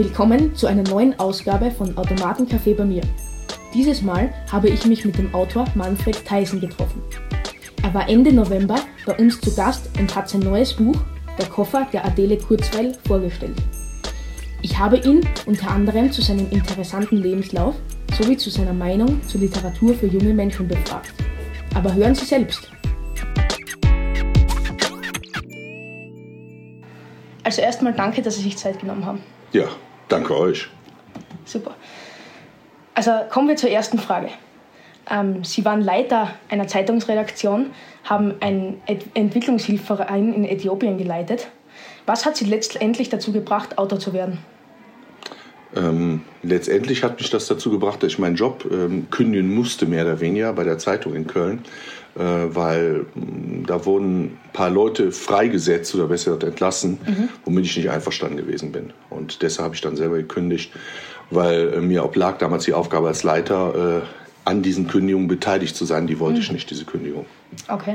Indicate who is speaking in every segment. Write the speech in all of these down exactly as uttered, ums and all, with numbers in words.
Speaker 1: Willkommen zu einer neuen Ausgabe von Automatencafé bei mir. Dieses Mal habe ich mich mit dem Autor Manfred Theißen getroffen. Er war Ende November bei uns zu Gast und hat sein neues Buch Der Koffer der Adele Kurzweil vorgestellt. Ich habe ihn unter anderem zu seinem interessanten Lebenslauf sowie zu seiner Meinung zur Literatur für junge Menschen befragt. Aber hören Sie selbst. Also erstmal danke, dass Sie sich Zeit genommen haben.
Speaker 2: Ja, danke euch.
Speaker 1: Super. Also kommen wir zur ersten Frage. Ähm, Sie waren Leiter einer Zeitungsredaktion, haben einen Ent- Entwicklungshilfeverein in Äthiopien geleitet. Was hat Sie letztendlich dazu gebracht, Autor zu werden?
Speaker 2: Ähm, letztendlich hat mich das dazu gebracht, dass ich meinen Job ähm, kündigen musste, mehr oder weniger, bei der Zeitung in Köln. Äh, weil mh, da wurden ein paar Leute freigesetzt oder besser gesagt entlassen, mhm. womit ich nicht einverstanden gewesen bin. Und deshalb habe ich dann selber gekündigt, weil äh, mir oblag damals die Aufgabe als Leiter, äh, an diesen Kündigungen beteiligt zu sein. Die wollte mhm. ich nicht, diese Kündigung.
Speaker 1: Okay.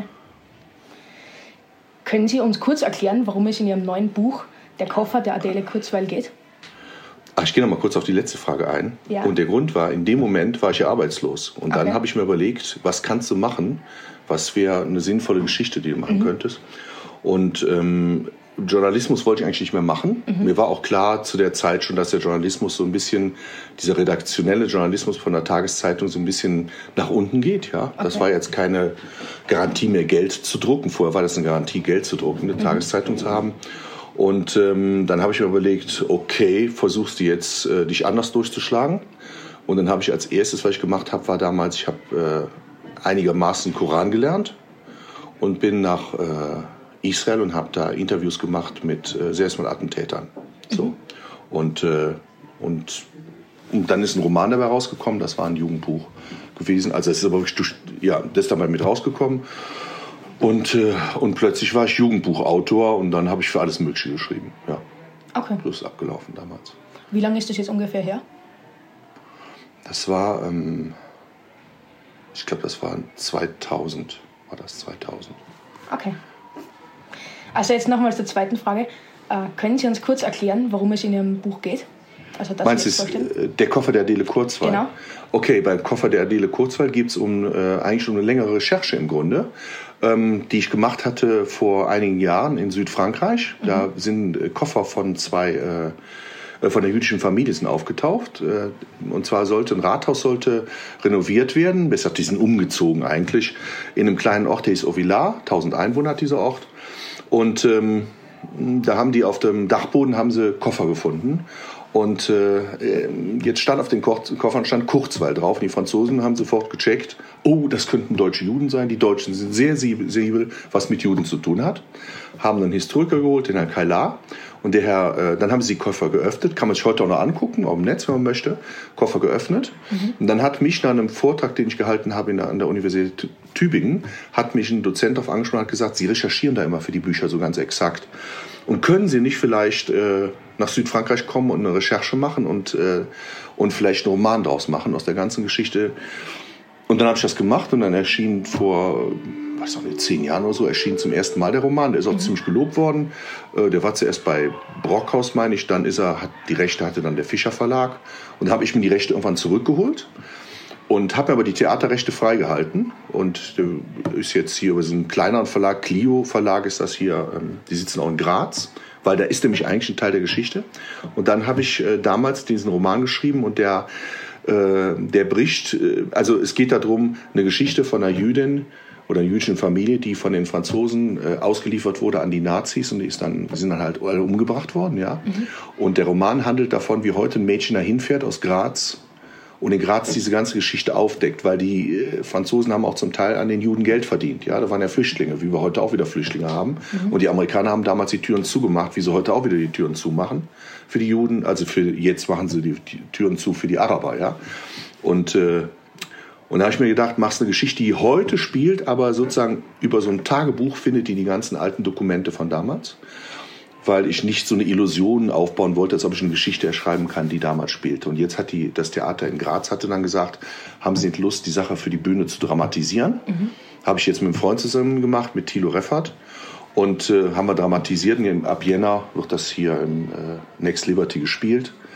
Speaker 1: Können Sie uns kurz erklären, warum es in Ihrem neuen Buch Der Koffer der Adele Kurzweil geht?
Speaker 2: Ach, ich gehe noch mal kurz auf die letzte Frage ein.
Speaker 1: Ja.
Speaker 2: Und der Grund war, in dem Moment war ich ja arbeitslos. Und dann
Speaker 1: okay.
Speaker 2: habe ich mir überlegt, was kannst du machen? Was wäre eine sinnvolle Geschichte, die du machen mhm. könntest? Und ähm, Journalismus wollte ich eigentlich nicht mehr machen. Mhm. Mir war auch klar zu der Zeit schon, dass der Journalismus so ein bisschen, dieser redaktionelle Journalismus von der Tageszeitung so ein bisschen nach unten geht. Ja, okay. Das war jetzt keine Garantie mehr, Geld zu drucken. Vorher war das eine Garantie, Geld zu drucken, eine mhm. Tageszeitung zu haben. Und ähm, dann habe ich mir überlegt, okay, versuchst du jetzt, äh, dich anders durchzuschlagen. Und dann habe ich als erstes, was ich gemacht habe, war damals, ich habe äh, einigermaßen Koran gelernt und bin nach äh, Israel und habe da Interviews gemacht mit äh, Selbstmordattentätern. So. Mhm. Und, äh, und, und dann ist ein Roman dabei rausgekommen, das war ein Jugendbuch gewesen. Also es ist aber wirklich durch, ja, das ist dabei mit rausgekommen. Und, äh, und plötzlich war ich Jugendbuchautor und dann habe ich für alles Mögliche geschrieben. Ja.
Speaker 1: Okay.
Speaker 2: So ist es abgelaufen damals.
Speaker 1: Wie lange ist das jetzt ungefähr her?
Speaker 2: Das war, ähm, ich glaube, das war zweitausend. War das zweitausend.
Speaker 1: Okay. Also jetzt nochmals zur zweiten Frage. Äh, können Sie uns kurz erklären, worum es in Ihrem Buch geht? Also das
Speaker 2: Meinst du, äh, der Koffer der Adele Kurzweil?
Speaker 1: Genau.
Speaker 2: Okay, beim Koffer der Adele Kurzweil geht es um, äh, eigentlich um eine längere Recherche im Grunde, ähm, die ich gemacht hatte vor einigen Jahren in Südfrankreich. Mhm. Da sind äh, Koffer von zwei, äh, von der jüdischen Familie sind aufgetaucht. Äh, und zwar sollte ein Rathaus sollte renoviert werden. Besser, die sind umgezogen eigentlich in einem kleinen Ort, der hieß Ovillard. tausend Einwohner hat dieser Ort. Und ähm, da haben die auf dem Dachboden haben sie Koffer gefunden. Und äh, jetzt stand auf den Ko- Koffern stand Kurzweil drauf. Und die Franzosen haben sofort gecheckt, oh, das könnten deutsche Juden sein. Die Deutschen sind sehr sensibel, was mit Juden zu tun hat. Haben einen Historiker geholt, den Herrn Kailar. Und der Herr, äh, dann haben sie die Koffer geöffnet. Kann man sich heute auch noch angucken, auf dem Netz, wenn man möchte. Koffer geöffnet. Mhm. Und dann hat mich nach einem Vortrag, den ich gehalten habe in der, an der Universität Tübingen, hat mich ein Dozent darauf angesprochen und hat gesagt, Sie recherchieren da immer für die Bücher so ganz exakt. Und können Sie nicht vielleicht äh, nach Südfrankreich kommen und eine Recherche machen und, äh, und vielleicht einen Roman draus machen aus der ganzen Geschichte? Und dann habe ich das gemacht und dann erschien vor, weiß auch nicht, zehn Jahren oder so, erschien zum ersten Mal der Roman. Der ist auch mhm. ziemlich gelobt worden. Äh, der war zuerst bei Brockhaus, meine ich, dann ist er, hat, die Rechte hatte dann der Fischer Verlag. Und dann habe ich mir die Rechte irgendwann zurückgeholt. Und habe mir aber die Theaterrechte freigehalten und ist jetzt hier über so einen kleineren Verlag, Clio Verlag ist das hier, die sitzen auch in Graz, weil da ist nämlich eigentlich ein Teil der Geschichte. Und dann habe ich damals diesen Roman geschrieben und der, der bricht, also es geht darum, eine Geschichte von einer Jüdin oder einer jüdischen Familie, die von den Franzosen ausgeliefert wurde an die Nazis und die, ist dann, die sind dann halt alle umgebracht worden. Ja. Mhm. Und der Roman handelt davon, wie heute ein Mädchen dahin fährt aus Graz und in Graz diese ganze Geschichte aufdeckt, weil die äh, Franzosen haben auch zum Teil an den Juden Geld verdient. Ja, da waren ja Flüchtlinge, wie wir heute auch wieder Flüchtlinge haben. Mhm. Und die Amerikaner haben damals die Türen zugemacht, wie sie heute auch wieder die Türen zumachen für die Juden. Also für jetzt machen sie die, die Türen zu für die Araber. Ja, und äh, und da habe ich mir gedacht, machst eine Geschichte, die heute spielt, aber sozusagen über so ein Tagebuch findet die die ganzen alten Dokumente von damals. Weil ich nicht so eine Illusion aufbauen wollte, als ob ich eine Geschichte erschreiben kann, die damals spielte. Und jetzt hat die, das Theater in Graz hatte dann gesagt, haben Sie nicht Lust, die Sache für die Bühne zu dramatisieren? Mhm. Habe ich jetzt mit einem Freund zusammen gemacht, mit Thilo Reffert. Und äh, haben wir dramatisiert. Und ab Jänner wird das hier im äh, Next Liberty gespielt.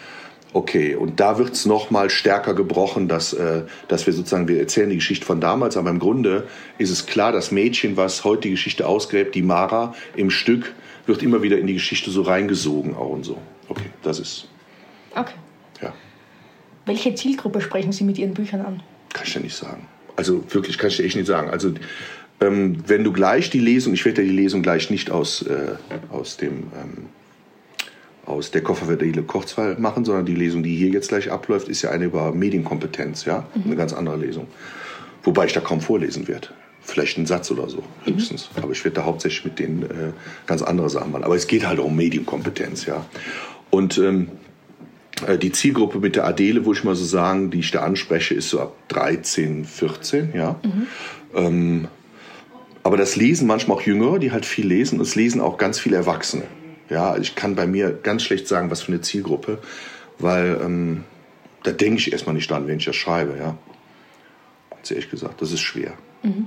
Speaker 2: Okay, und da wird es nochmal stärker gebrochen, dass, äh, dass wir sozusagen, wir erzählen die Geschichte von damals, aber im Grunde ist es klar, das Mädchen, was heute die Geschichte ausgräbt, die Mara im Stück, wird immer wieder in die Geschichte so reingesogen auch und so. Okay, das ist...
Speaker 1: Okay.
Speaker 2: Ja.
Speaker 1: Welche Zielgruppe sprechen Sie mit Ihren Büchern an?
Speaker 2: Kann ich dir nicht sagen. Also wirklich, kann ich dir echt nicht sagen. Also ähm, wenn du gleich die Lesung, ich werde ja die Lesung gleich nicht aus, äh, aus dem... Ähm, aus der Koffer für Adele Kurzweil machen, sondern die Lesung, die hier jetzt gleich abläuft, ist ja eine über Medienkompetenz, ja, mhm. eine ganz andere Lesung. Wobei ich da kaum vorlesen werde. Vielleicht einen Satz oder so, höchstens. Mhm. Aber ich werde da hauptsächlich mit denen äh, ganz andere Sachen machen. Aber es geht halt um Medienkompetenz, ja. Und ähm, die Zielgruppe mit der Adele, wo ich mal so sagen, die ich da anspreche, ist so ab dreizehn, vierzehn, ja. Mhm. Ähm, aber das lesen manchmal auch Jüngere, die halt viel lesen. Und es lesen auch ganz viele Erwachsene. Ja, ich kann bei mir ganz schlecht sagen, was für eine Zielgruppe, weil ähm, da denke ich erstmal nicht dran, wenn ich das schreibe, ja. Ganz ehrlich gesagt, das ist schwer. Mhm.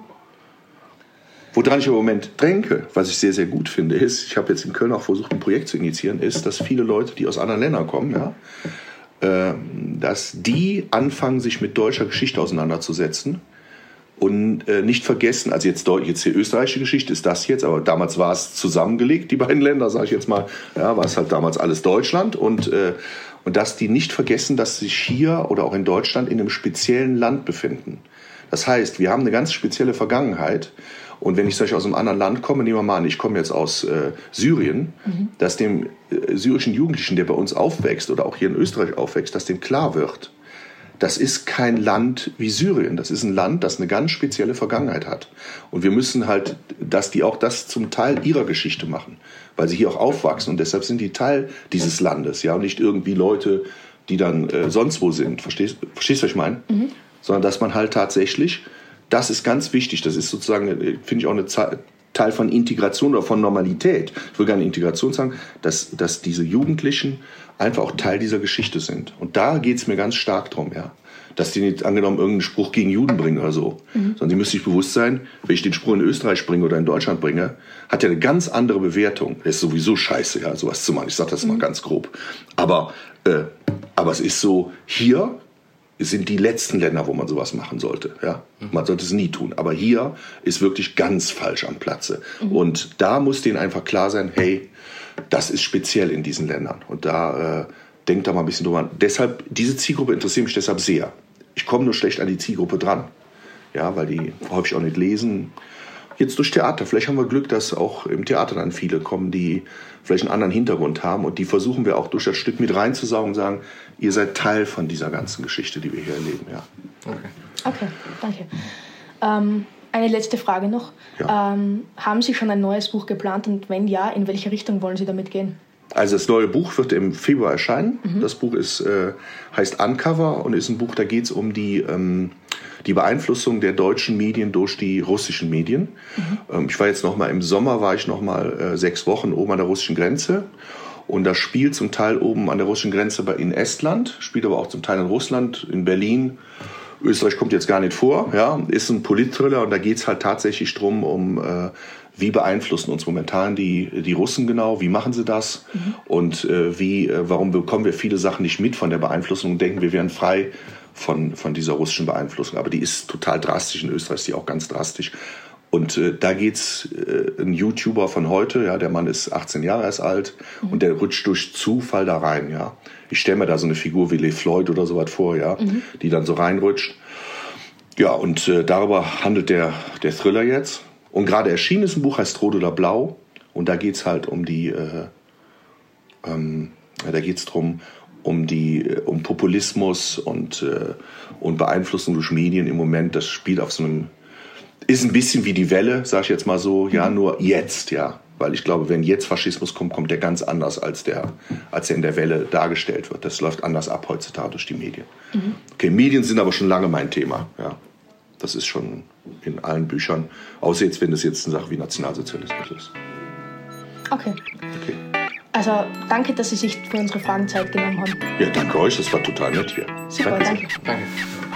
Speaker 2: Woran ich im Moment denke, was ich sehr, sehr gut finde, ist, ich habe jetzt in Köln auch versucht, ein Projekt zu initiieren, ist, dass viele Leute, die aus anderen Ländern kommen, ja, äh, dass die anfangen, sich mit deutscher Geschichte auseinanderzusetzen. Und äh, nicht vergessen, also jetzt, jetzt die österreichische Geschichte ist das jetzt, aber damals war es zusammengelegt, die beiden Länder, sage ich jetzt mal, ja, war es halt damals alles Deutschland. Und, äh, und dass die nicht vergessen, dass sie sich hier oder auch in Deutschland in einem speziellen Land befinden. Das heißt, wir haben eine ganz spezielle Vergangenheit. Und wenn ich solch aus einem anderen Land komme, nehmen wir mal an, ich komme jetzt aus äh, Syrien, mhm. dass dem äh, syrischen Jugendlichen, der bei uns aufwächst oder auch hier in Österreich aufwächst, dass dem klar wird, das ist kein Land wie Syrien. Das ist ein Land, das eine ganz spezielle Vergangenheit hat. Und wir müssen halt, dass die auch das zum Teil ihrer Geschichte machen, weil sie hier auch aufwachsen. Und deshalb sind die Teil dieses Landes, ja, und nicht irgendwie Leute, die dann äh, sonst wo sind. Verstehst, verstehst du, was ich meine? Mhm. Sondern dass man halt tatsächlich, das ist ganz wichtig. Das ist sozusagen, finde ich, auch eine Zeit, Teil von Integration oder von Normalität. Ich will gar nicht Integration sagen, dass, dass diese Jugendlichen einfach auch Teil dieser Geschichte sind. Und da geht es mir ganz stark drum, ja. Dass die nicht angenommen irgendeinen Spruch gegen Juden bringen oder so. Mhm. Sondern die müssen sich bewusst sein, wenn ich den Spruch in Österreich bringe oder in Deutschland bringe, hat ja eine ganz andere Bewertung. Das ist sowieso scheiße, ja, sowas zu machen. Ich sage das mhm. mal ganz grob. Aber, äh, aber es ist so, hier sind die letzten Länder, wo man sowas machen sollte. Ja? Man sollte es nie tun. Aber hier ist wirklich ganz falsch am Platze. Mhm. Und da muss denen einfach klar sein, hey, das ist speziell in diesen Ländern. Und da äh, denkt da mal ein bisschen drüber an. Deshalb, diese Zielgruppe interessiert mich deshalb sehr. Ich komme nur schlecht an die Zielgruppe dran. Ja, weil die häufig auch nicht lesen. Jetzt durch Theater. Vielleicht haben wir Glück, dass auch im Theater dann viele kommen, die vielleicht einen anderen Hintergrund haben. Und die versuchen wir auch durch das Stück mit reinzusaugen und sagen, ihr seid Teil von dieser ganzen Geschichte, die wir hier erleben. Ja.
Speaker 1: Okay, okay, danke. Ähm, eine letzte Frage noch. Ja. Ähm, haben Sie schon ein neues Buch geplant? Und wenn ja, in welche Richtung wollen Sie damit gehen?
Speaker 2: Also das neue Buch wird im Februar erscheinen. Mhm. Das Buch ist, äh, heißt Uncover und ist ein Buch, da geht es um die, ähm, die Beeinflussung der deutschen Medien durch die russischen Medien. Mhm. Ähm, ich war jetzt noch mal im Sommer, war ich noch mal äh, sechs Wochen oben an der russischen Grenze. Und das spielt zum Teil oben an der russischen Grenze in Estland, spielt aber auch zum Teil in Russland, in Berlin. Österreich kommt jetzt gar nicht vor, ja, ist ein Politthriller und da geht es halt tatsächlich drum, um äh, wie beeinflussen uns momentan die, die Russen genau, wie machen sie das mhm. und äh, wie, äh, warum bekommen wir viele Sachen nicht mit von der Beeinflussung und denken, wir wären frei von, von dieser russischen Beeinflussung. Aber die ist total drastisch, in Österreich ist die auch ganz drastisch. Und äh, da geht's äh, ein YouTuber von heute, ja, der Mann ist achtzehn Jahre erst alt mhm. und der rutscht durch Zufall da rein, ja. Ich stelle mir da so eine Figur wie Lee Floyd oder sowas vor, ja, mhm. die dann so reinrutscht. Ja, und äh, darüber handelt der, der Thriller jetzt. Und gerade erschienen ist ein Buch, heißt Rot oder Blau. Und da geht's halt um die, äh, ähm, da geht's drum, um die, um Populismus und, äh, und Beeinflussung durch Medien im Moment. Das spielt auf so einem, ist ein bisschen wie die Welle, sag ich jetzt mal so, ja, nur jetzt, ja. Weil ich glaube, wenn jetzt Faschismus kommt, kommt der ganz anders, als der, als der in der Welle dargestellt wird. Das läuft anders ab heutzutage durch die Medien. Mhm. Okay, Medien sind aber schon lange mein Thema, ja. Das ist schon in allen Büchern, außer jetzt, wenn das jetzt eine Sache wie Nationalsozialismus ist.
Speaker 1: Okay.
Speaker 2: Okay.
Speaker 1: Also danke, dass Sie sich für unsere Fragen Zeit genommen haben.
Speaker 2: Ja, danke euch, das war total nett hier.
Speaker 1: Super, danke.
Speaker 3: Danke.